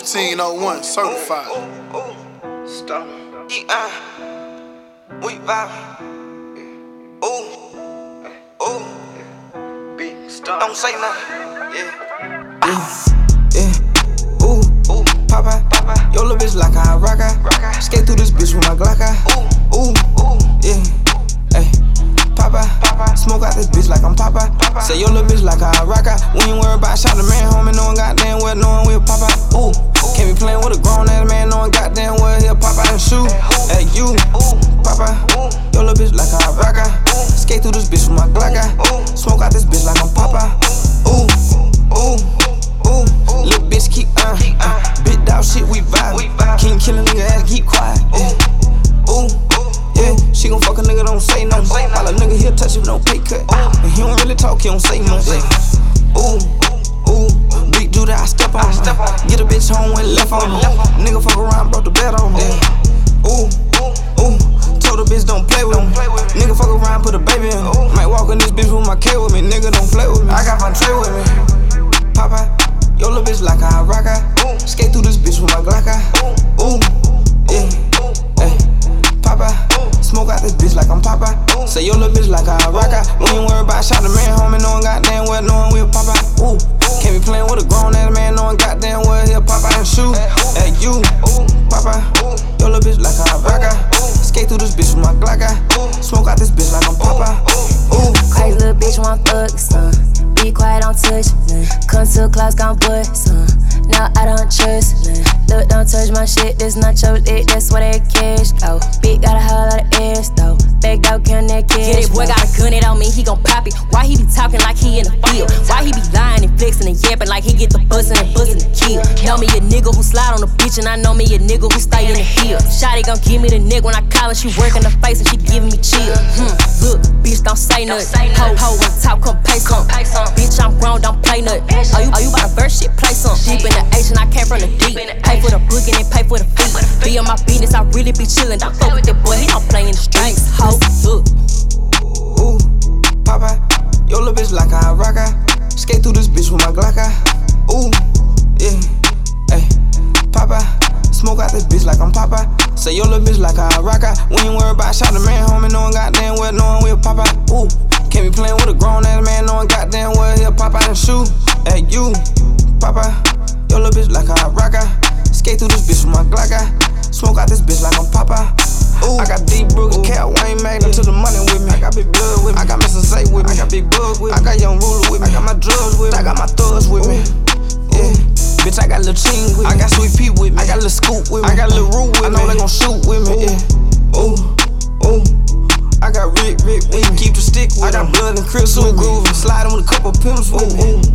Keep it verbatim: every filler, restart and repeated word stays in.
fifteen oh one certified. Ooh, ooh, ooh. Stop. Yeah, we vibe. Ooh, ooh. Big star. Don't say nothing. Yeah. Yeah, yeah. Ooh, ooh. Papa, Papa. Yo, little bitch like I rock her. Skate through this bitch with my Glock. Ooh, ooh, ooh. Yeah. Hey, Papa, Papa. Smoke out this bitch like I'm Papa. Papa. Say yo, little bitch like I rock her. We ain't worried about shot the man, homie. No one goddamn well, knowing we'll pop out. Ooh, can't be playing with a grown ass man, knowing goddamn well he'll pop out and shoot. Hey, you, Papa. Yo, little bitch like I rock her. Skate through this bitch with my Glock. Smoke out this bitch like I'm Papa. Ooh, ooh, ooh. Little bitch keep uh, uh. Big dog shit, we vibe. King killin' nigga ass, keep quiet. Ooh, ooh. Yeah, she gon' fuck a nigga, don't say no. While a nigga he'll touch it, don't pay cut. And he don't really talk, he don't say much. Ooh, ooh, big dude that I step on. Get a bitch home when left on him. Nigga fuck around, brought the bed on him. Ooh, ooh, told the bitch don't play with me. Nigga fuck around, put a baby in him. Might walk in this bitch with my K with me. Nigga don't play with me. I got my tray with me. Papa, yo little bitch like I rock her. Skate through this bitch with my Glock. Ooh, yeah, hey, Papa. Smoke out this bitch like I'm Papa. Say yo little bitch like I rock her. We ain't worried about shot the man, homie. Knowing goddamn well, knowing we'll pop out. Ooh, can't be playing with a grown ass man, knowing goddamn well he'll pop out and shoot. Hey you, Papa. Yo little bitch like I rock her. Skate through this bitch with my Glock. Smoke out this bitch like I'm Papa. Ooh, crazy little bitch want thug, son. Be quiet, don't touch, nah. Come to the class, gon' bust, son. Now I don't trust, nah. Look, don't touch my shit, this not your dick, that's where that cash go. Big got a whole lot of ass, though. Back out, count that cash. Yeah, that boy got a gun it on me, he gon' pop it. Why he be talking like he in the field? Why he be lying and flexing and yapping like he get the bustin' and bustin' and kill? Know me a nigga who slide on the bitch, and I know me a nigga who stay in the hill. Shotty gon' give me the neck when I call her, she working the face and she giving me chill. Hmm, look, bitch, don't say nothing. Ho, ho, on top, come pay some. Bitch, I'm grown, don't play nothing. Oh, you, oh, you bout to verse shit, play some. Deep in the H and I came from the deep. Pay for the book and then pay for the fee. Be on my business, I really be chillin'. Don't fuck with that boy, he don't play in the streets. Ho, look. Ooh, Papa, yo little bitch like I rock her. Skate through this bitch with my Glock. Ooh, yeah, hey, Papa. Smoke out this bitch like I'm Papa. Say yo little bitch like I rock her. We ain't worried about shot the man, homie. Knowing goddamn well, knowing we'll pop out. Ooh, can't be playing with a grown ass man, knowing goddamn well he'll pop out and shoot. Hey you, Papa. Yo little bitch like I rock her. Skate through this bitch with my Glock. Smoke out this bitch like I'm Papa. Ooh, I got D Brooks, Cat Wayne Magnum to the money with me. I got big blood with me. I got Mister Zay with me. I got big bug with me. I got young ruler with me. I got my drugs with me. I got my thugs with me. Yeah, bitch, I got Lil Ching with me. I got Sweet Pea with me. I got Lil Scoop with me. I got Lil Roo with me. I know they gon' shoot with me. Yeah. Ooh, ooh. I got Rick, Rick, we keep the stick with me. I got blood and crystal groove. Sliding with a couple pimps with me.